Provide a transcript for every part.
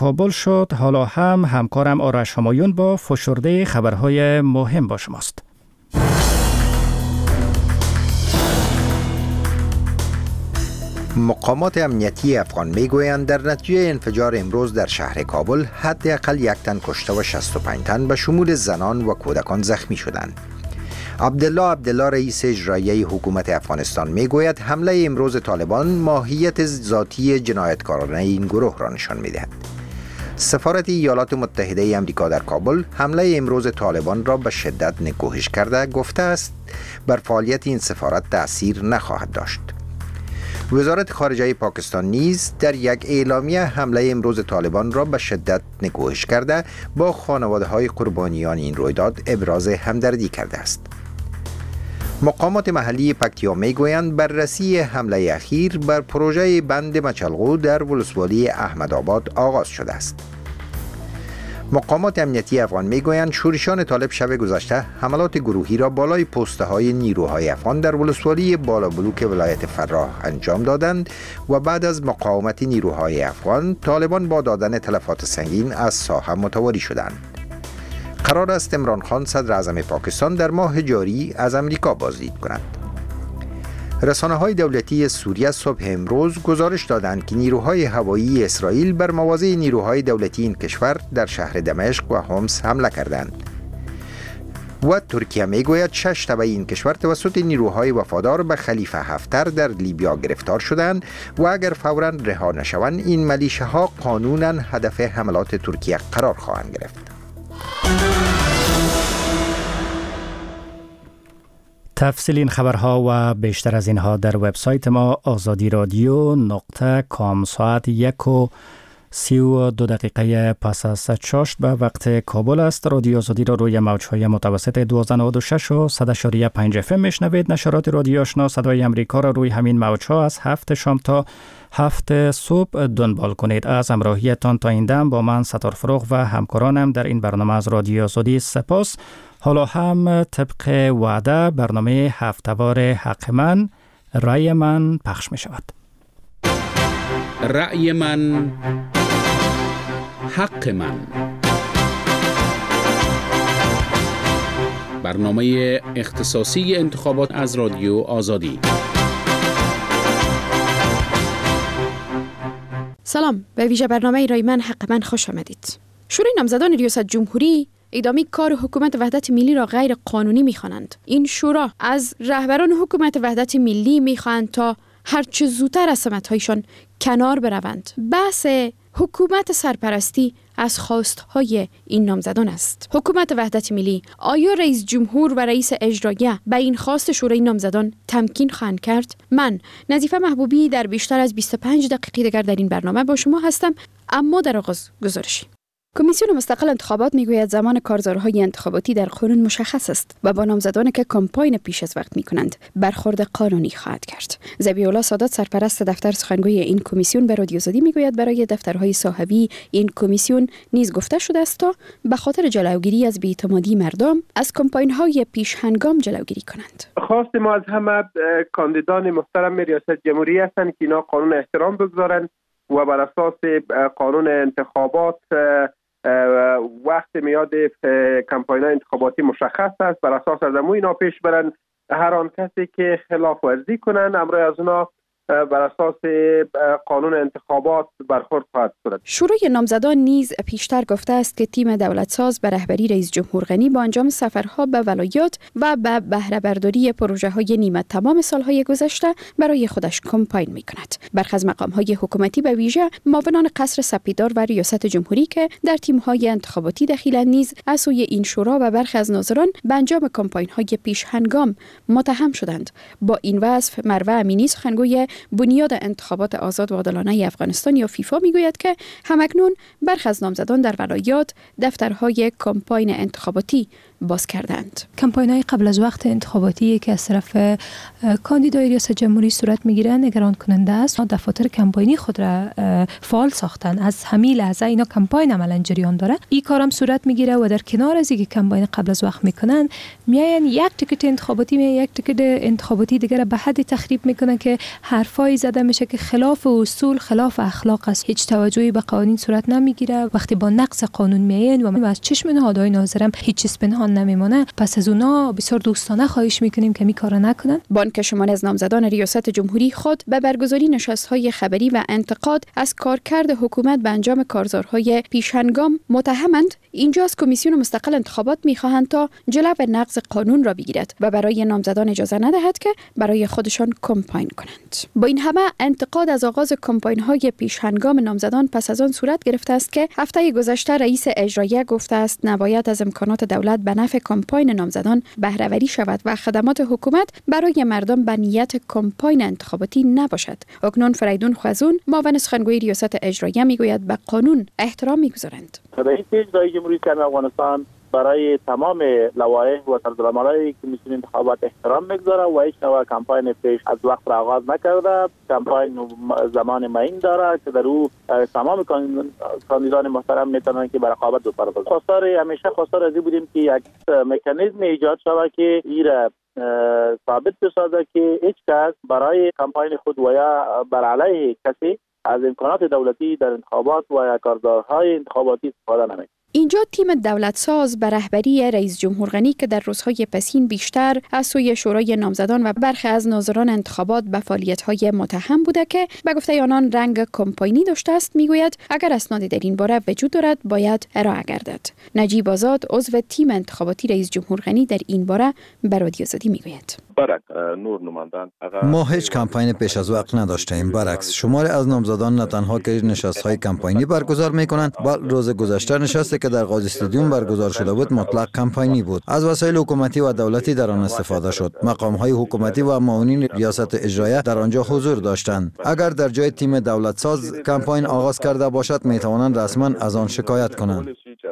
کابل شد. حالا هم همکارم آرش همایون با فشرده خبرهای مهم با شماست. مقامات امنیتی افغان میگویند در نتیجه انفجار امروز در شهر کابل حداقل 1 تن کشته و 65 تن به شمول زنان و کودکان زخمی شدند. عبدالله رئیس اجرایی حکومت افغانستان میگوید حمله امروز طالبان ماهیت ذاتی جنایتکارانه این گروه را نشان میدهد. سفارت ایالات متحده آمریکا در کابل حمله امروز طالبان را به شدت نکوهش کرده گفته است بر فعالیت این سفارت تأثیر نخواهد داشت. وزارت خارجه پاکستان نیز در یک اعلامیه حمله امروز طالبان را به شدت نکوهش کرده با خانواده‌های قربانیان این رویداد ابراز همدردی کرده است. مقامات محلی پکتیا میگویند بررسی حمله اخیر بر پروژه بند مچلغو در ولسوالی احمدآباد آغاز شده است. مقامات امنیتی افغان میگویند شورشیان طالب شب گذشته حملات گروهی را بالای پسته های نیروهای افغان در ولسوالی بالا بلوک ولایت فراه انجام دادند و بعد از مقاومت نیروهای افغان طالبان با دادن تلفات سنگین از ساحه متواری شدند. قرار است عمران خان صدر اعظم پاکستان در ماه جاری از امریکا بازدید کند. رسانه‌های دولتی سوریه صبح امروز گزارش دادند که نیروهای هوایی اسرائیل بر مواضع نیروهای دولتی این کشور در شهر دمشق و حمص حمله کردند. و ترکیه میگوید 6 تبع این کشور توسط نیروهای وفادار به خلیفه حفتر در لیبیا گرفتار شدند و اگر فوراً رها نشوند این ملیشه‌ها قانوناً هدف حملات ترکیه قرار خواهند گرفت. تفصیل این خبرها و بیشتر از اینها در وبسایت ما azadiradyo.com. ساعت 1:32 پس از چاشت به وقت کابل است. رادیو آزادی را روی موج‌های متوسط 1296 و 100.5 FM میشنوید. نشرات رادیو آشنا صدای امریکا را روی همین موج‌ها از 7 شام تا 7 صبح دنبال کنید. از همراهیتان تا این دم با من ستار فروغ و همکارانم در این برنامه از رادیو آزادی سپاس. حالا هم طبق وعده برنامه هفته‌وار حق من، رأی من پخش می شود. رأی من، حق من. برنامه اختصاصی انتخابات از رادیو آزادی. سلام، به ویژه برنامه رأی من، حق من خوش آمدید. شورای نامزدان ریاست جمهوری ادامه کار حکومت وحدت ملی را غیر قانونی می‌خوانند. این شورا از رهبران حکومت وحدت ملی می‌خواهند تا هرچه زودتر از سمت‌هایشان کنار بروند. بحث حکومت سرپرستی از خواستهای این نامزدان است. حکومت وحدت ملی آیا رئیس جمهور و رئیس اجراییه به این خواست شورای نامزدان تمکین خواهند کرد؟ من نظیفه محبوبی در بیشتر از 25 دقیقه دیگر در این برنامه با شما هستم. اما در آغاز گزارشی. کمیسیون مستقل انتخابات میگوید زمان کارزارهای انتخاباتی در قانون مشخص است و با نامزدانی که کمپاین پیش از وقت میکنند برخورد قانونی خواهد کرد. ذبیح‌الله سادات سرپرست دفتر سخنگوی این کمیسیون به رادیو آزادی میگوید برای دفترهای صاحبی این کمیسیون نیز گفته شده است تا به خاطر جلوگیری از بی‌اعتمادی مردم از کمپاین‌های پیش هنگام جلوگیری کنند. خواست ما از همه کاندیدان محترم ریاست جمهوری هستند که اینا قانون احترام بگذارند و بر اساس قانون انتخابات وقت میاد کمپاین انتخاباتی مشخص است. بر اساس از اینا پیش برن. هر آن کسی که خلاف ورزی کنن امروز از اونا بر اساس قانون انتخابات برخورد خواهد شد. شورای نامزدان نیز پیشتر گفته است که تیم دولتساز به رهبری رئیس جمهور غنی با انجام سفرها به ولایات و به بهره برداری پروژه‌های نیمه تمام سالهای گذشته برای خودش کمپاین می‌کند. برخی از مقام‌های حکومتی به ویژه معاونان قصر سپیدار و ریاست جمهوری که در تیم‌های انتخاباتی دخیلند نیز از سوی این شورا و برخی از ناظران به انجام کمپاین‌های پیش هنگام متهم شدند. با این وصف مروه امینی سخنگوی بنیاد انتخابات آزاد و عادلانه افغانستان یا فیفا میگوید که همکنون برخی از نامزدان در ولایات دفترهای کمپاین انتخاباتی باز کردند. کمپاین‌های قبل از وقت انتخاباتی که از طرف کاندیدای ریاست جمهوری صورت میگیره نگران کننده است. دفاتر کمپاینی خود را فعال ساختن. از همین لحظه اینا کمپاین عملاً جریان داره. این کارم صورت میگیره و در کنار از اینکه کمپاین قبل از وقت میکنن میاین یک تیکت انتخاباتی یک تیکت انتخاباتی دیگه را به حد تخریب میکنن که حرف حرفایی زده میشه که خلاف اصول، خلاف اخلاق است. هیچ توجهی به قوانین صورت نمیگیره. وقتی با نقض قانون میاین و از چشم نهادهای ناظرم هیچ چیز پنهان نمیمونه، پس از اونا بسیار دوستانه خواهش میکنیم که می کارا نکنن. بانک شمال از نامزدان ریاست جمهوری خود به برگزاری نشست‌های خبری و انتقاد از کارکرد حکومت به انجام کارزارهای پیشهنگام متهمند. اینجا از کمیسیون مستقل انتخابات می‌خواهند تا جلو نقض قانون را بگیرد و برای نامزدان اجازه ندهد که برای خودشان کمپاین کنند. با این همه انتقاد از آغاز کمپاین‌های پیشهنگام نامزدان پس از آن صورت گرفته است که هفته گذشته رئیس اجراییه گفته است نباید از امکانات دولت به نفع کمپاین نامزدان بهره‌وری شود و خدمات حکومت برای مردم به نیت کمپاین انتخاباتی نباشد. اکنون فریدون خوازون معاون سخنگوی ریاست اجراییه میگوید به قانون احترام میگذارند. رئیس اجرایی جمهوری اسلامی افغانستان برای تمام لوایح و طرزالعمل‌های کمیسیون انتخابات احترام میگذاره و هیچ نوع کمپاین پیش از وقت را آغاز نکرده. کمپاین زمان معین داره که در او تمام کاندیدان محترم میتونن که به رقابت بپردازند. همیشه خواستار از این بودیم که یک مکانیزم ایجاد شود که ایرا ثابت بسازه که هیچ کس برای کمپاین خود و یا بر علیه کسی از امکانات دولتی در انتخابات و یا کارزارهای انتخاباتی استفاده نمی‌کند. اینجا تیم دولت ساز به رهبری رئیس جمهور غنی که در روزهای پسین بیشتر از سوی شورای نامزدان و برخی از ناظران انتخابات به فعالیت‌های متهم بوده که به گفته آنان رنگ کمپاینی داشته است، میگوید اگر اسنادی در این باره وجود دارد باید ارائه گردد. نجیب آزاد عضو تیم انتخاباتی رئیس جمهور غنی در این باره به رادیو آزادی میگوید ما هیچ کمپاین پیش از وقت نداشتیم. برعکس شماری از نامزدان نه تنها که نشست‌های کمپاینی برگزار می‌کنند، بلکه روز گذشته نشستی که در قاضی استادیوم برگزار شده بود مطلق کمپاینی بود. از وسایل حکومتی و دولتی در آن استفاده شد. مقام‌های حکومتی و معاونین ریاست اجراییه در آنجا حضور داشتند. اگر در جای تیم دولت ساز کمپاین آغاز کرده باشد می‌توانند رسما از آن شکایت کنند.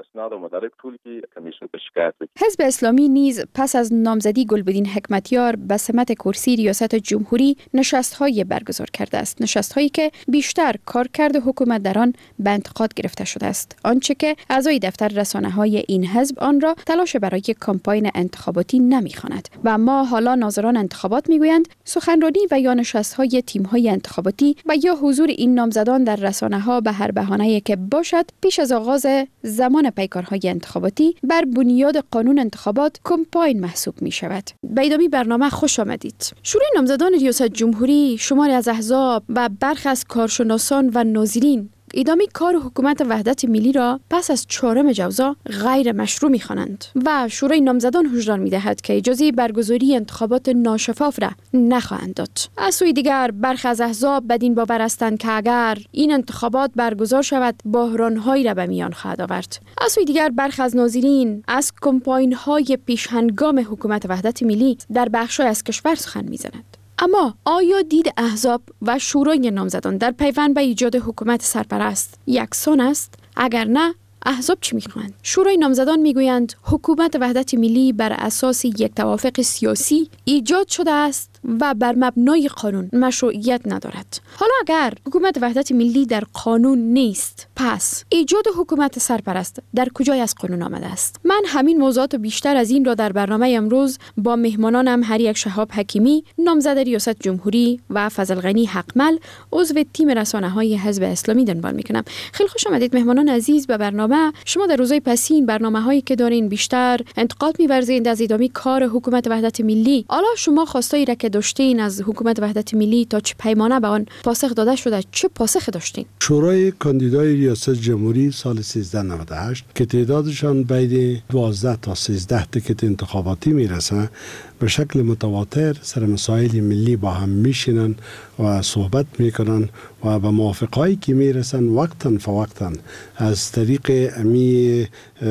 حزب اسلامی نیز پس از نامزدی گلبدین حکمتیار به سمت کرسی ریاست جمهوری نشست‌های برگزار کرده است. نشست‌هایی که بیشتر کارکرد حکومت در آن به انتقاد گرفته شده است. آنچه که اعضای دفتر رسانه‌های این حزب آن را تلاش برای کمپاین انتخاباتی نمی‌خواند و اما حالا ناظران انتخابات می‌گویند سخنرانی و یا نشست‌های تیم‌های انتخاباتی و یا حضور این نامزدان در رسانه‌ها به هر بهانه‌ای که باشد پیش از آغاز زمان پیکارهای انتخاباتی بر بنیاد قانون انتخابات کمپاین محسوب می‌شود. به ادامه برنامه خوش آمدید. شورای نامزدان ریاست جمهوری، شماری از احزاب و برخی از کارشناسان و ناظرین ادامه کار حکومت وحدت ملی را پس از 4 جوزا غیر مشروع می‌خوانند و شورای نامزدان هشدار می‌دهد که اجازه برگزاری انتخابات ناشفاف را نخواهند داد. از سوی دیگر برخی از احزاب بدین باور هستند که اگر این انتخابات برگزار شود بحران‌هایی را به میان خواهد آورد. از سوی دیگر برخی از ناظرین از کمپاین‌های پیشهنگام حکومت وحدت ملی در بخش‌های از کشور سخن می‌زنند. اما آیا دید احزاب و شورای نامزدان در پیوند به ایجاد حکومت سرپرست یکسان است؟ اگر نه، احزاب چی می‌خواهند؟ شورای نامزدان میگویند حکومت وحدت ملی بر اساس یک توافق سیاسی ایجاد شده است و بر مبنای قانون مشروعیت ندارد. حالا اگر حکومت وحدت ملی در قانون نیست، پس ایجاد حکومت سرپرست در کجای از قانون آمده است؟ من همین موضوعات بیشتر از این را در برنامه امروز با مهمانانم هر یک شهاب حکیمی، نامزد ریاست جمهوری و فضل غنی حقمل، عضو تیم رسانه‌های حزب اسلامی دنبال می‌کنم. خیلی خوش آمدید مهمانان عزیز به برنامه. شما در روزهای پسین برنامه‌هایی که دارین بیشتر انتقاد می‌ورزید از ادامه کار حکومت وحدت ملی. حالا شما خواستایی را که داشتین از حکومت وحدت ملی تا چه پیمانه به آن پاسخ داده شده، چه پاسخ داشتین؟ شورای کاندیدای ریاست جمهوری سال 1398 که تعدادشان بین 12 تا 13 تیکت انتخاباتی میرسه به شکل متواتر سر مسائل ملی با هم میشینن و صحبت میکنن و به موافقهایی که میرسن وقتاً فوقتاً از طریق امی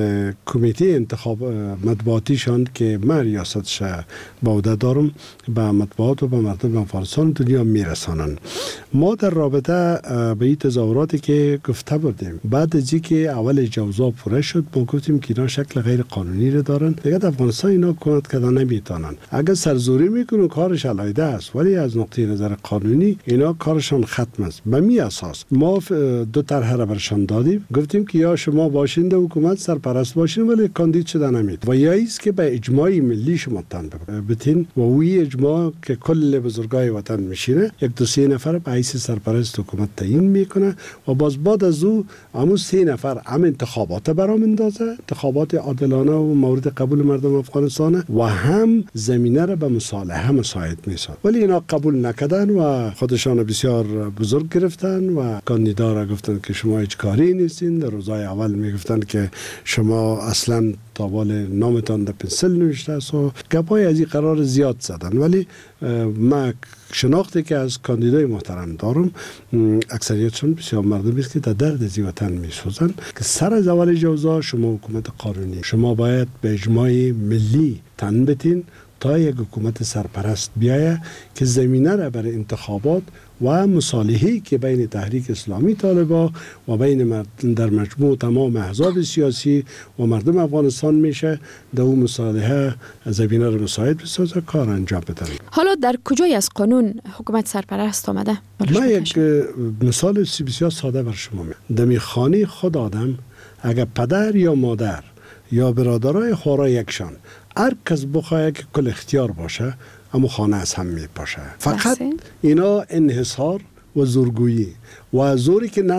کمیته انتخاب مطبوعاتیشان که من ریاستش به عهده دارم به مطبوعات و به مردم افغانستان دنیا میرسانن. ما در رابطه به این تظاهراتی که گفته بودیم بعد از اینکه اول جوزا پوره شد ما گفتیم که اینا شکل غیر قانونی رو دارن، دیگه افغانستان اینا کند کدا نمیتونن. اگر سرزوری میکنن کارش علیحده است، ولی از نقطه نظر قانونی اینا کارشان ختم است. است. به می اساس ما دو طرح را برشان دادیم، گفتیم که یا شما باشنده حکومت سرپرست باشین ولی کاندید شده نمید، و یا است که به اجماع ملی شما تن بتین و وی اجماع که کل بزرگای وطن میشینه، یک دو سه نفر به حیث سرپرست حکومت تعیین میکنه و باز بعد از او همون سه نفر هم انتخابات برام اندازه، انتخابات عادلانه و مورد قبول مردم افغانستان، و هم زمینه را به مصالحه مساعد میسازه. ولی اینا قبول نکردن و خودشان بسیار بزرگ گرفتن و کاندیدا را گفتن که شما هیچ کاری نیستین. در روزهای اول میگفتن که شما اصلا تاوال نامتان در پنسل نوشته است و گپای از این قرار زیاد زدن. ولی ما شناختی که از کاندیدای محترم دارم، اکثریتشون بسیار مردمی است که در درد از وطن میسوزن که سر از اول جوزا شما حکومت قانونی، شما باید به اجماع ملی تن بتین تا یک حکومت سرپرست بیایه که زمینه را برای انتخابات و مصالحه‌ای که بین تحریک اسلامی طالبان و بین در مجموع تمام احزاب سیاسی و مردم افغانستان میشه، در اون مصالحه زمینه را مساعد بسازه، کار انجام بده. حالا در کجای از قانون حکومت سرپرست آمده؟ من یک مثال بسیار ساده بر شما میگم. در خانه خود آدم اگر پدر یا مادر یا برادرای خورا یکشان هر کس بخواه که کل اختیار باشه، اما خانه از هم می پاشه. فقط اینا انحصار و زورگویی و زوری که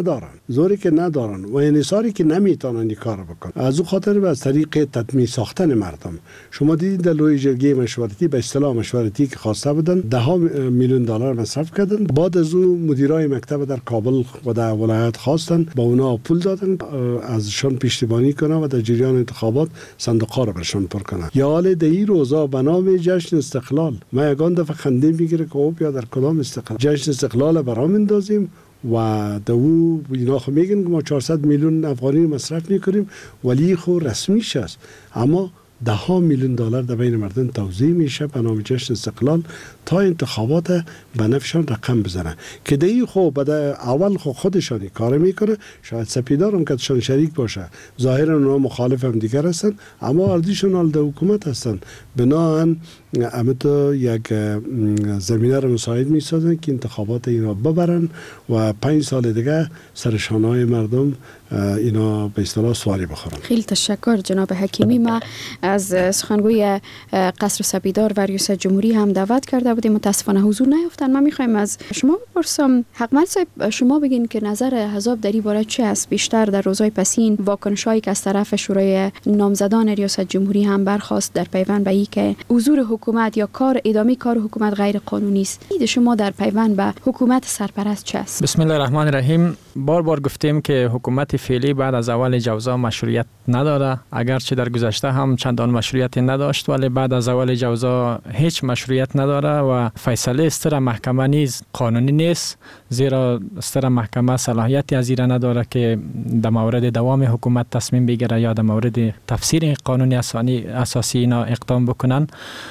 ندارن و انحصاری که نمیتونن این کار بکنن. از اون خاطر از طریق تطمیع ساختن مردم، شما دیدید در لوی جرگه مشورتی به اصطلاح مشورتی که خواسته بودن $10 میلیون مصرف کردن. بعد از اون مدیرای مکتب در کابل و در ولایت خواستن با اونا پول دادن ازشان پشتیبانی کنن و در جریان انتخابات صندوق‌ها رو برشان پر کنن. یا حال در این روزا به نام جشن استقلال ما یگان دفعه خنده میگیره که او بیا در کدام استقلال جشن استقلال برام اندازیم و دو اینا خو میگن که ما 400 میلیون افغانی مصرف میکنیم، ولی خو رسمیش است، اما $10 میلیون در بین مردم توزیع میشه به نام جشن استقلال تا انتخابات به نفعشان رقم بزنه که دی خو بعد اول خو خودشان کار میکنه. شاید سپیدارم که شان شریک باشه، ظاهرا اونا مخالف هم دیگر هستن، اما ارزششون ال حکومت هستن. بناهن امتو یک زمینه رو مساعد میسازن که انتخابات اینا ببرن و 5 سال دیگه سرشانهای مردم اینا به اصطلاح سواری بخورن. خیلی تشکر جناب حکیمی. ما از سخنگوی قصر سپیدار و ریاست جمهوری هم دعوت کرده بودیم، متاسفانه حضور نیافتن. ما میخوایم از شما بپرسم، حقمند صاحب، شما بگین که نظر احزاب در این باره چه است؟ بیشتر در روزهای پسین واکنشایی که از طرف شورای نامزدان ریاست جمهوری هم برخاست در پیوند به اینکه حضور حکومت یا ادامه کار حکومت غیر قانونی است، دید شما در پیوند به حکومت سرپرست چه است؟ بسم الله الرحمن الرحیم. بار گفتیم که حکومت فعلی بعد از اول جوزا مشروعیت نداره، اگرچه در گذشته هم چندان مشروعیت نداشت، ولی بعد از اول جوزا هیچ مشروعیت نداره و فیصله استر محکمه نیز قانونی نیست، زیرا استر محکمه صلاحیتی از این نداره که در مورد دوام حکومت تصمیم بگیره یا در مورد تفسیر قانونی اساسی اینا اقدام بکنن.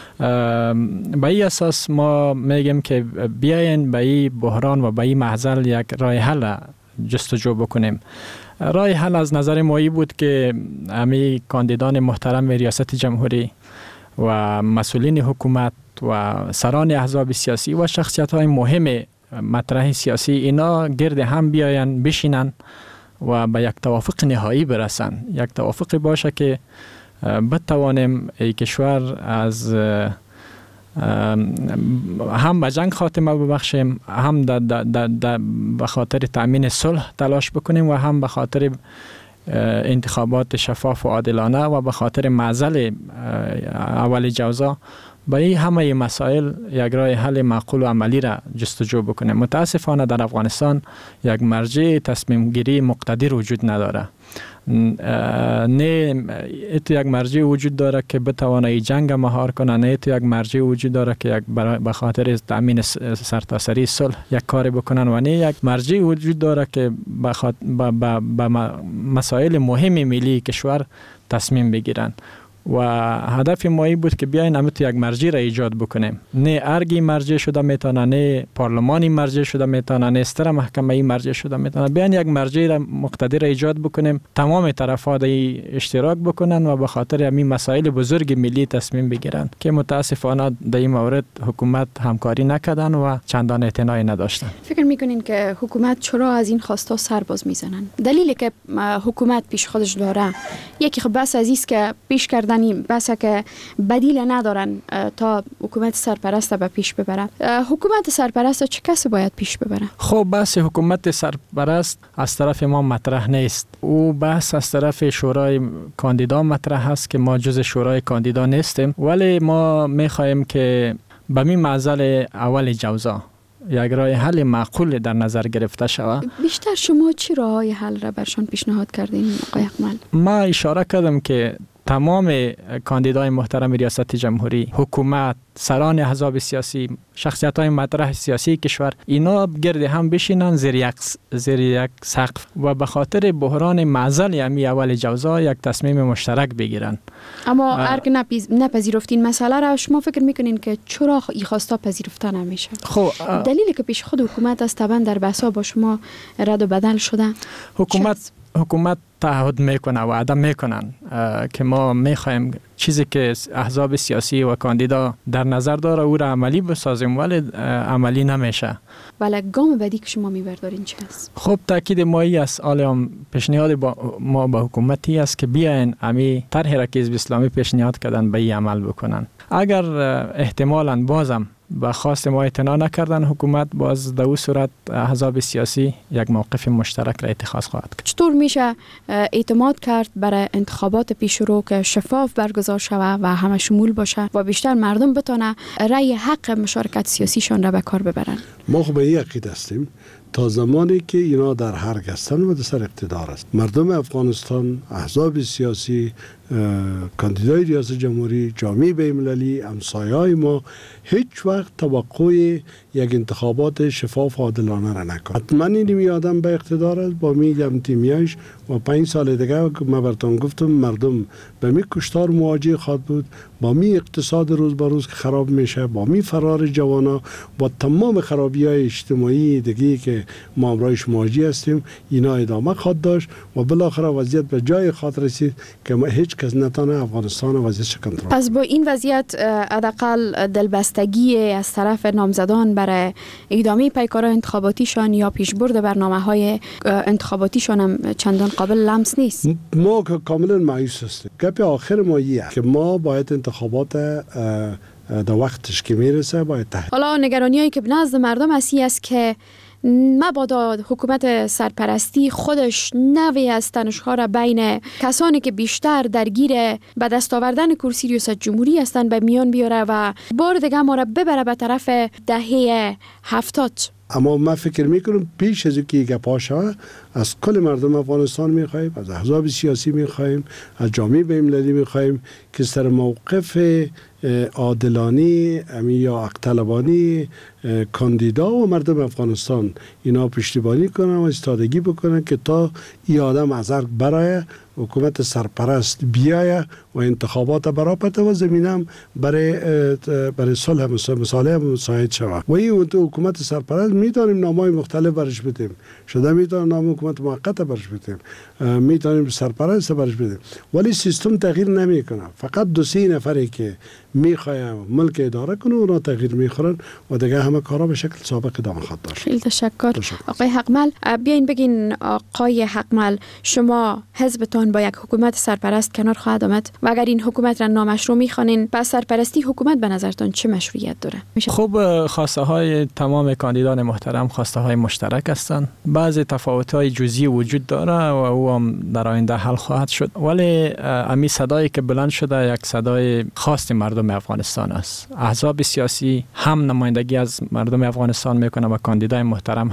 به این اساس ما میگیم که بیاین به این بحران و به این معضل یک راه حل جستجو بکنیم. راه حل از نظر ما بود که همه کاندیدان محترم ریاست جمهوری و مسئولین حکومت و سران احزاب سیاسی و شخصیت‌های مهم مطرح سیاسی اینا گرد هم بیاین، بشینن و به یک توافق نهایی برسن. یک توافق باشه که بتوانیم ای کشور از هم به جنگ خاتمه ببخشیم، هم به خاطر تأمین صلح تلاش بکنیم و هم به خاطر انتخابات شفاف و عادلانه و به خاطر معضل اول جوزا به این همه مسائل یک راه حل معقول و عملی را جستجو بکنیم. متاسفانه در افغانستان یک مرجع تصمیم گیری مقتدر وجود نداره. نه ایتو یک مرجع وجود داره که بتوانه جنگ مهار کنه، نه ایتو یک مرجع وجود داره که به خاطر تأمین سرتاسری صلح یک کاری بکنن، و نه یک مرجع وجود داره که به مسائل مهم ملی کشور تصمیم بگیرن. و هدف ما این بود که بیاین همت یک مرجع را ایجاد بکنیم. نه ارگی مرجع شده میتونه، نه پارلمانی مرجع شده میتونه، نه استر محکمه مرجع شده میتونه. بیاین یک مرجع را مقتدر ایجاد بکنیم، تمام طرف‌ها اشتراک بکنن و به خاطر همین مسائل بزرگ ملی تصمیم بگیرن که متاسفانه در این مورد حکومت همکاری نکردن و چندان اعتنایی نداشتن. فکر میکنین که حکومت چرا از این خواستا سرباز میزنن؟ دلیلی که حکومت پیش خودش داره یکی خب بس عزیز که پیش کردنی بس که بدیل ندارن تا حکومت سرپرست به پیش ببره. حکومت سرپرست چه کسی باید پیش ببره؟ خب بحث حکومت سرپرست از طرف ما مطرح نیست. او بحث از طرف شورای کاندیدا مطرح هست که ما جز شورای کاندیدا نیستیم، ولی ما میخواهیم که به می معضل اول جوزا یک راه حل معقول در نظر گرفته شود. بیشتر شما چی راه حل را برشان پیشنهاد کردین آقای اقمل؟ ما اشاره کردم که تمام کاندیدای محترم ریاست جمهوری، حکومت، سران احزاب سیاسی، شخصیت‌های مطرح سیاسی کشور، اینا گرد هم بشینن زیر یک سقف و به خاطر بحران معضل امی اول جوزا یک تصمیم مشترک بگیرن. اما ارگ نپذیرفتین مسئله را، شما فکر میکنین که چرا این خواستا پذیرفته نمیشه؟ خب دلیلی که پیش خود حکومت است طبعا در بحثا با شما رد و بدل شده. حکومت تعهد میکنه و وعده میکنن که ما میخوایم چیزی که احزاب سیاسی و کاندیدا در نظر داره او را عملی بسازیم، ولی عملی نمیشه. ولی گام بعدی که شما میبردارین چه است؟ خب تاکید مایی است، حالا پیشنهاد ما به حکومتی است که بیاین امی طرحی را که حزب اسلامی پیشنهاد کردن به این عمل بکنن. اگر احتمالاً بازم به خواست ما اعتنا نکردن حکومت، باز در اون صورت احزاب سیاسی یک موقف مشترک را اتخاذ خواهد کرد. چطور میشه اعتماد کرد برای انتخابات پیشرو که شفاف برگزار شود و همه شمول باشه و بیشتر مردم بتونه رأی حق مشارکت سیاسیشان را به کار ببرن؟ ما خب به این عقیده هستیم تا زمانی که اینا در حرکت هستند و در سر اقتدار است، مردم افغانستان، احزاب سیاسی، کاندیدای ریاست جمهوری، جامعه بین‌المللی، همسایه‌های ما هیچ وقت توقع یک انتخابات شفاف و عادلانه را نکنند. حتما این آدم به اقتدار است با میگم تیمیاش و 5 سال دیگه ما براتون گفتم مردم به می کشتار مواجه خواهد بود، با می اقتصاد روز به روز که خراب میشه، با می فرار جوانا، با تمام خرابی‌های اجتماعی دیگه که ما امروز مواجه هستیم، اینا ادامه خواهد داشت و بالاخره وضعیت به جای خاطر رسید که ما هیچ کس نتونه افغانستان وضعیتش کنترل. پس با این وضعیت حداقل دلبستگی از طرف نامزدان برای ادامه پیکار انتخاباتیشان یا پیشبرد برنامه‌های انتخاباتیشان هم چندان قابل لمس نیست. ما کاملا مایوس هستیم. گپ آخر ما ایه که ما باید انتخابات در وقتش که میرسه باید تحت. حالا نگرانیایی که به نزد مردم است که مبادا حکومت سرپرستی خودش نوی از تنش‌ها را بین کسانی که بیشتر درگیر به دست آوردن کرسی ریاست جمهوری هستند به میان بیاره و بار دیگه ما را ببره به طرف دهه 70. اما ما فکر میکنم پیش از اینکه گپا شود از کل مردم افغانستان میخوایم، از احزاب سیاسی میخوایم، از جامعه بین‌المللی میخوایم که سر موقف عادلانه یا حق‌طلبانه کاندیدا و مردم افغانستان اینا پشتیبانی کنن و استادگی بکنن که تا این آدم از ارگ برای حکومت سرپرست بیایه و انتخابات برابر و زمینم برای صلح مصالحه مساعد شود. و این حکومت سرپرست میتونیم نامای مختلف برش بدیم، شده میتونیم نام حکومت موقت برش بدیم، میتونیم سرپرست برش بدیم، ولی سیستم تغییر نمیکنه. فقط 2-3 نفری که میخوایم ملک اداره کنه اونا تغییر میخورن و دیگه همه کارا به شکل سابق ادامه خواهد داشت. خیلی تشکر. آقای حقمل، بیاین بگین آقای حقمل، شما حزبتان با یک حکومت سرپرست کنار خواهد آمد و اگر این حکومت را نامشروع میخوانین، پس سرپرستی حکومت به نظرتان چه مشروعیت داره؟ خب خواسته های تمام کاندیدان محترم خواسته های مشترک هستند. بعضی تفاوت های جزئی وجود داره و او هم در آینده حل خواهد شد، ولی امی صدایی که بلند شده یک صدای خاص مردم افغانستان است. احزاب سیاسی هم نمایندگی از مردم افغانستان میکنه و کاندیدای محترم هم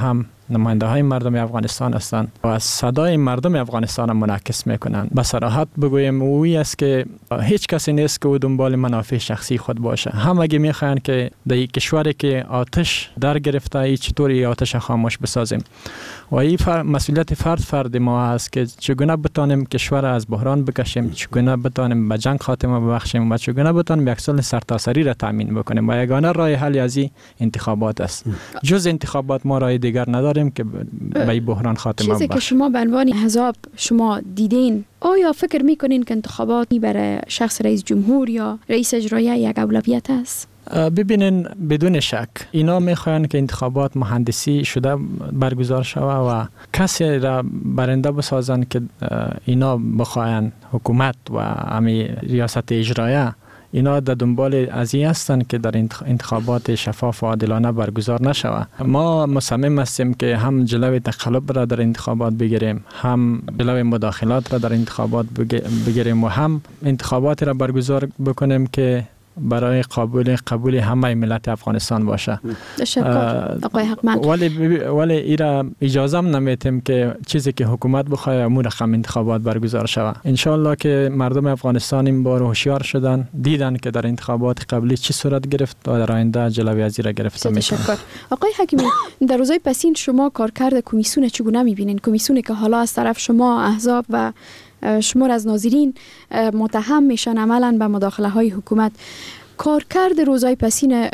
نماینده های مردم افغانستان هستند و صدای مردم افغانستان منعکس میکنند. به صراحت بگویم اویی است که هیچ کسی نیست که او دنبال منافع شخصی خود باشه. همگی میخواهند که در کشوری که آتش در گرفته ای چطوری آتش خاموش بسازیم و این مسئولیت فرد ما است که چگونه بتانیم کشور از بحران بکشیم، چگونه بتانیم به جنگ خاتمه ببخشیم و چگونه بتانیم یک صلح سرتاسری را تامین بکنیم و یگانه راه حل از این انتخابات است. جز انتخابات ما راه دیگر نداریم که به این بحران خاتمه ببخشیم. چیزی که شما به عنوان احزاب شما دیدین، آیا فکر میکنین که انتخابات برای شخص رئیس جمهور یا رئیس اجرایی یک اولویت است؟ ببینین بدون شک اینا میخواین که انتخابات مهندسی شده برگزار شوه و کسی را برنده بسازن که اینا بخواین حکومت و امی ریاست اجرایه. اینا در دنبال از این هستند که در انتخابات شفاف و عادلانه برگزار نشوه. ما مصمم هستیم که هم جلوی تقلب را در انتخابات بگیریم، هم جلوی مداخلات را در انتخابات بگیریم و هم انتخابات را برگزار بکنیم که برای قبول همه ملت افغانستان باشه. تشکر آقای حقمند. ولی ایرا اجازه نمیتیم که چیزی که حکومت بخواد امور رقم انتخابات برگزار شوه. ان شاء الله که مردم افغانستان این بار هوشیار شدن، دیدن که در انتخابات قبلی چی صورت گرفت و در آینده جلوی از این را گرفته میکنه. تشکر آقای حکیمی. در روزهای پسین شما کارکرد کمیسیون چگونه میبینین؟ کمیسیونی که حالا از طرف شما احزاب و شمار از ناظرین متهم میشن عملاً به مداخله های حکومت، کارکرد روزهای پسین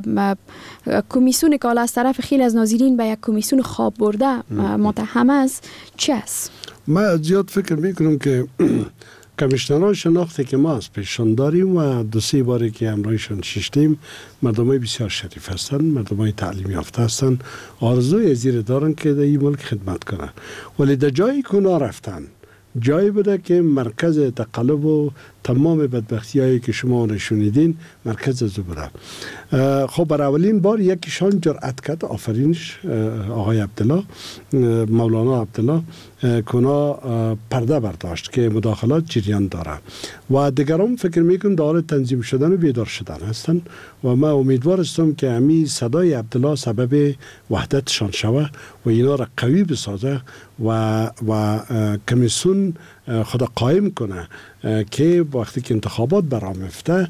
کمیسیون که حالا از طرف خیلی از ناظرین به یک کمیسیون خواب برده متهم است چی است؟ من زیاد فکر میکنم که کمیشنران شناختی که ما از پیششان داریم و 2-3 باری که همراهشان ششتیم، مردمای بسیار شریف هستند، مردمای تعلیم یافته هستند، آرزوی زیر دارن که در این ملک خدمت کنن، ولی در جایی که اونا رفتن جایی بوده که مرکز تقلب و تمام بدبختی هایی که شما نشونیدین مرکز از بوده. خب بر اولین بار یکیشان جرأت کرد، آفرینش آقای عبدالله، مولانا عبدالله، کنا پرده برداشت که مداخلات جریان داره و دیگران فکر میکنم داره تنظیم شدن و بیدار شدن هستن و من امیدوار هستم که امی صدای عبدالله سبب وحدتشان شوه و اینا را قوی بسازه و کمیسیون خدا قائم کنه که وقتی که انتخابات برآمده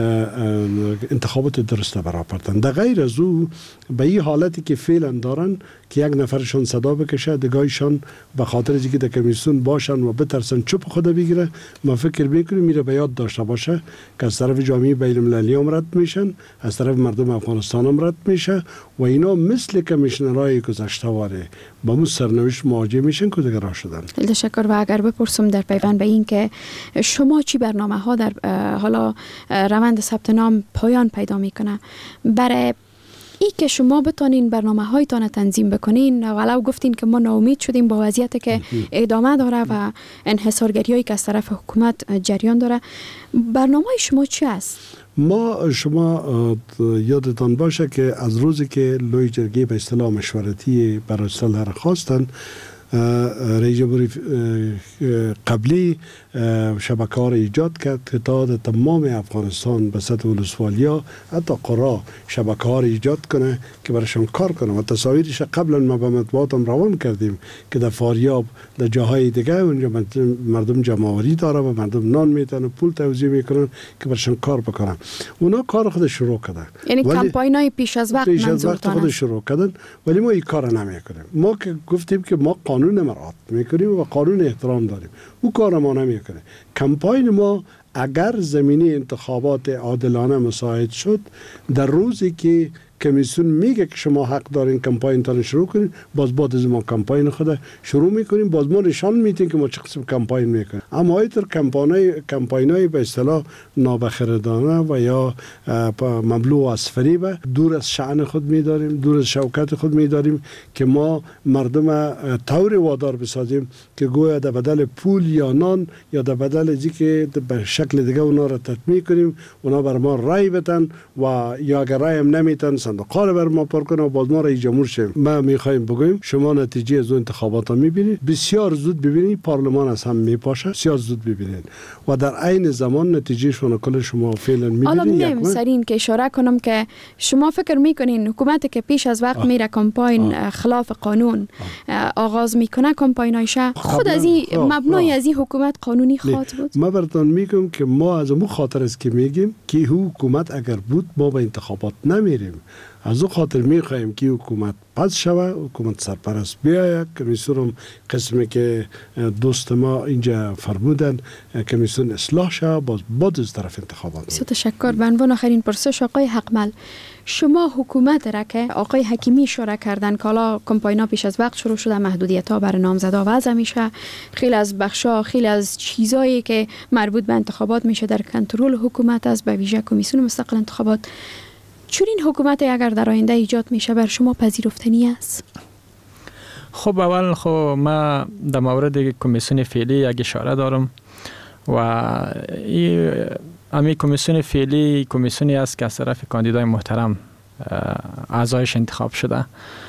انتخابات درست برآوردن. در غیر از او به این حالتی که فعلا دارن که یک نفرشون صدا بکشه دگاهشان به خاطر اینکه در کمیسیون باشن و بترسن چوب خدا بگیره، ما فکر میکنیم میره به یاد داشته باشه که از طرف جامعه بین المللی هم رد میشن، از طرف مردم افغانستان هم رد میشه و اینا مثل کمیشنرهای گذشته واره با اون سرنوشت مواجه میشن که دیگه راه شدن. تشکر. و اگر بپرسم در پیوند به این که شما چی برنامه ها در حالا روند ثبت نام پایان پیدا میکنه برای ای که شما بتانین برنامه هایتان تنظیم بکنین؟ ولو گفتین که ما ناامید شدیم با وضعیتی که ادامه داره و انحصارگری هایی که از طرف حکومت جریان داره، برنامه شما چی است؟ شما یادتان باشه که از روزی که لوی جرگه به اصطلاح مشورتی برای صلح را خواستن، رئیس جمهوری قبلی شبکه‌ها را ایجاد کرد که تا تمام افغانستان به سطح ولسوالیا حتی قرا شبکه‌ها را ایجاد کنه که برایشان کار کنه و تصاویرش قبلا ما به مطبوعات هم روان کردیم که در فاریاب در جاهای دیگه اونجا مردم جمع‌آوری داره و مردم نان میتن و پول توزیع میکنن که برایشان کار بکنن. اونا کار خود شروع کردن، یعنی کمپاینای پیش از وقت خود شروع کردن، ولی ما این کار نمیکنیم. ما که گفتیم که ما قانون مراد میکنیم و قانون احترام داریم، او کار ما نمیکنه. کمپاین ما اگر زمینه انتخابات عادلانه مساعد شد، در روزی که کمیسیون میگه که شما حق دارین کمپاین تان شروع کنین، باز بعد از ما کمپاین خود شروع میکنیم، باز ما نشان میدیم که ما چه قسم کمپاین میکنیم. اما اینطور کمپاینای به اصطلاح نابخردانه و یا مملو از فریب دور از شأن خود میداریم، دور از شوکت خود میداریم که ما مردم طور وادار بسازیم که گویا در بدل پول یا نان یا در بدل از اینکه به شکل دیگه اونا را تطمیع کنیم اونا بر ما رای بدن و یا اگر رای هم نمیتن صندوق‌ها بر ما پر کنه و باز ما رئیس جمهور شیم. ما می‌خوایم بگویم شما نتیجه از اون انتخابات می‌بینید، بسیار زود ببینید پارلمان از هم میپاشه، بسیار زود ببینید و در عین زمان نتیجه شما کل شما فعلا می‌بینید. حالا می‌گم سرین که اشاره کنم که شما فکر می‌کنین حکومتی که پیش از وقت میره کمپاین خلاف قانون آغاز میکنه کمپاینایش خود از این مبنای از این حکومت قانونی خواهد بود؟ ما براتون میگم که ما از اون خاطر است که میگیم که حکومت اگر بود ما به انتخابات نمیریم. از اون خاطر میخوایم که حکومت پس شوه، حکومت سرپرست بیاید. کمیسیون قسمی که دوست ما اینجا فرمودن کمیسیون اصلاح شوه، باز بعد از طرف انتخابات. بسیار تشکر. به عنوان آخرین پرسش آقای حقمل، شما حکومت را که آقای حکیمی اشاره کردن که حالا کمپاینا پیش از وقت شروع شده، محدودیت ها برای نامزدا وضع میشه، خیلی از بخشا خیلی از چیزایی که مربوط به انتخابات میشه در کنترل حکومت است، به ویژه کمیسیون مستقل انتخابات. چون این حکومت اگر در آینده ایجاد میشه بر شما پذیرفتنی است؟ خب اول ما در مورد کمیسیون فعلی یک اشاره دارم و امی کمیسیون فعلی کمیسیونی است که از طرف کاندیدای محترم اعضایش انتخاب شده.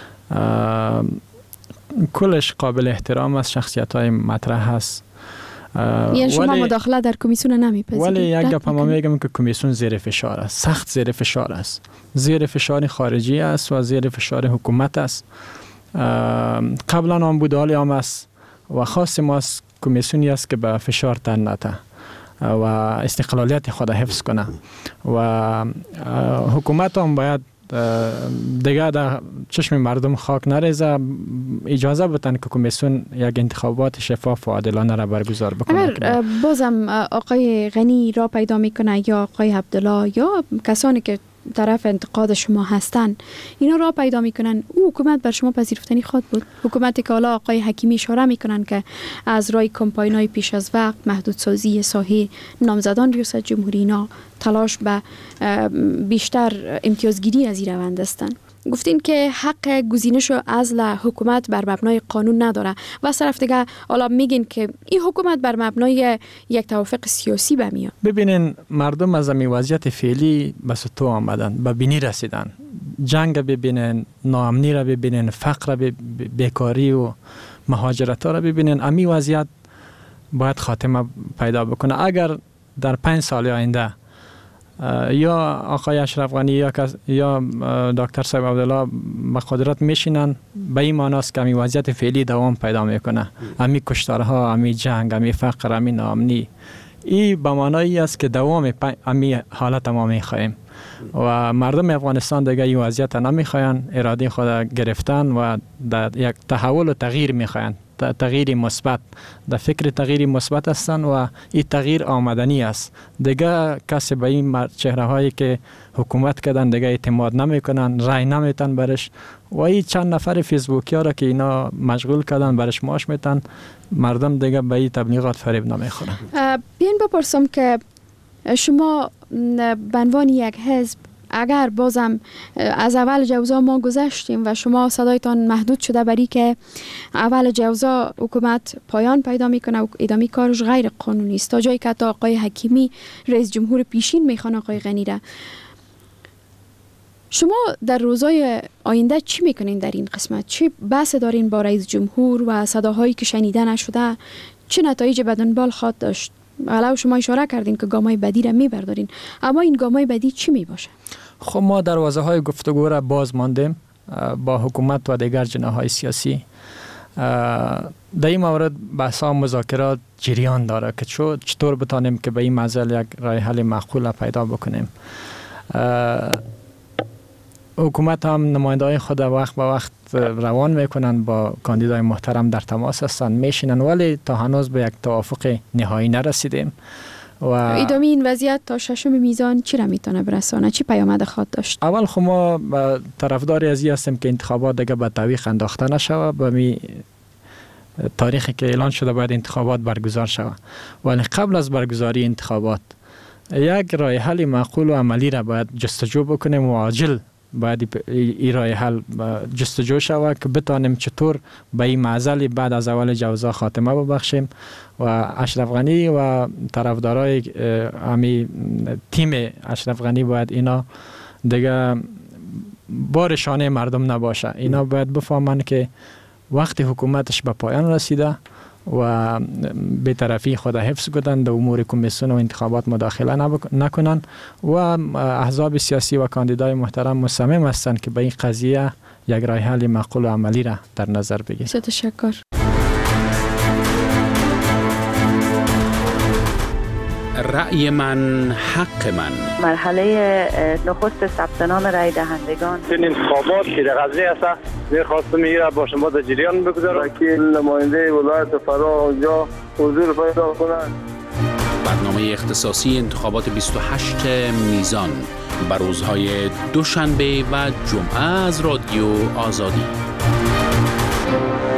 کلش قابل احترام است، شخصیت‌های مطرح است. یعنی شما مداخله در کمیسیون نمیپذیرید؟ ولی یک گپ ما میگم که کمیسیون زیر فشار است، سخت زیر فشار است، زیر فشار خارجی است و زیر فشار حکومت است. قبلا هم بود، حالی هم است و خاص ما کمیسیونی است که به فشار تن نده و استقلالیت خود حفظ کنه و حکومت هم باید دیگه در چشم مردم خاک نریزه، اجازه بدن که کمیسیون یک انتخابات شفاف و عادلانه را برگزار بکنه. اگر بازم آقای غنی را پیدا میکنه یا آقای عبدالله یا کسانی که طرف انتقاد شما هستن اینا را پیدا میکنن، او حکومت بر شما پذیرفتنی خواهد بود؟ حکومتی که حالا آقای حکیمی اشاره میکنن که از رای کمپاینای پیش از وقت، محدودسازی ساحه نامزدان ریاست جمهوری، اینا تلاش به بیشتر امتیازگیری از این روند هستند. گفتین که حق گزینش و عزل حکومت بر مبنای قانون نداره و از طرف دیگه حالا میگین که این حکومت بر مبنای یک توافق سیاسی بمیاد. ببینین مردم از این وضعیت فعلی به سطوح آمدن، به بینی رسیدن، جنگ ببینن، ناامنی را ببینن، فقر، بیکاری و مهاجرت ها را ببینن. امی وضعیت باید خاتمه پیدا بکنه. اگر در 5 سال آینده یا آقای اشرف غنی یا دکتر صاحب عبدالله به قدرت میشینن، به این معنی است که امی وضعیت فعلی دوام پیدا میکنه، امی کشتارها، امی جنگ، امی فقر، امی ناامنی، این به معنی است که دوام امی حالت ما میخواهیم و مردم افغانستان دیگه این وضعیت نمیخواین، اراده خود گرفتن و یک تحول و تغییر میخواین، تغییر مثبت، در فکر تغییر مثبت هستند و این تغییر آمدنی است. دیگه کسی به این چهره هایی که حکومت کردن دیگه اعتماد نمیکنن، رای نمیتن برش و این چند نفر فیسبوکی ها را که اینا مشغول کردن برش معاش میتن، مردم دیگه به این تبلیغات فریب نمیخورن. بیاین بپرسم که شما به عنوان یک حزب، اگر بازم از اول جوزا ما گذشتیم و شما صدایتان محدود شده برای که اول جوزا حکومت پایان پیدا میکنه و ادامه کارش غیر قانونی است، تا جایی که تا آقای حکیمی رئیس جمهور پیشین میخوانه آقای غنی را، شما در روزهای آینده چی میکنین در این قسمت؟ چی بحث دارین با رئیس جمهور و صداهایی که شنیده نشده چه نتایج به دنبال خواهد داشت؟ حالا شما اشاره کردین که گامای بدی را میبردارین، اما این گامای بدی چی میباشه؟ خب ما دروازه های گفتگو را باز ماندیم با حکومت و دیگر جناح‌های سیاسی. در این مورد بحث‌ها مذاکرات جریان داره که چطور بتانیم که به این مسئله یک راه حل معقول پیدا بکنیم. حکومت هم نماینده‌های خود وقت به وقت روان میکنن، با کاندیدای محترم در تماس هستن، میشینن، ولی تا هنوز به یک توافق نهایی نرسیدیم. و ادامه این وضعیت تا 6 میزان چی را میتونه برسانه؟ چی پیامد خواهد داشت؟ اول خب ما طرفداری از این هستیم که انتخابات دیگه به تعویق انداخته نشود، به می تاریخی که اعلان شده باید انتخابات برگزار شود، ولی قبل از برگزاری انتخابات یک راه حل معقول و عملی را باید جستجو بکنیم و عاجل باید این راه حل جستجو شود که بتانیم چطور به این معضل بعد از اول جوزا خاتمه ببخشیم و اشرف غنی و طرفدارای تیم اشرف غنی باید اینا دیگه بار شانه مردم نباشه. اینا باید بفهمن که وقتی حکومتش به پایان رسیده و بی‌طرفی خود حفظ کنند، در امور کمیسیون و انتخابات مداخله نکنند و احزاب سیاسی و کاندیدای محترم مصمم هستند که به این قضیه یک راه حل معقول و عملی را در نظر بگیرند. تشکر. رأی من حق من. مرحله نخست ثبت نام رای دهندگان. این انتخابات که در قضیه است می‌خواستم میگیره با شما در جریان بگذارم. وکیل نماینده ولایت فرا اونجا حضور پیدا کنند. برنامه اختصاصی انتخابات 28 میزان بر روزهای دوشنبه و جمعه از رادیو آزادی.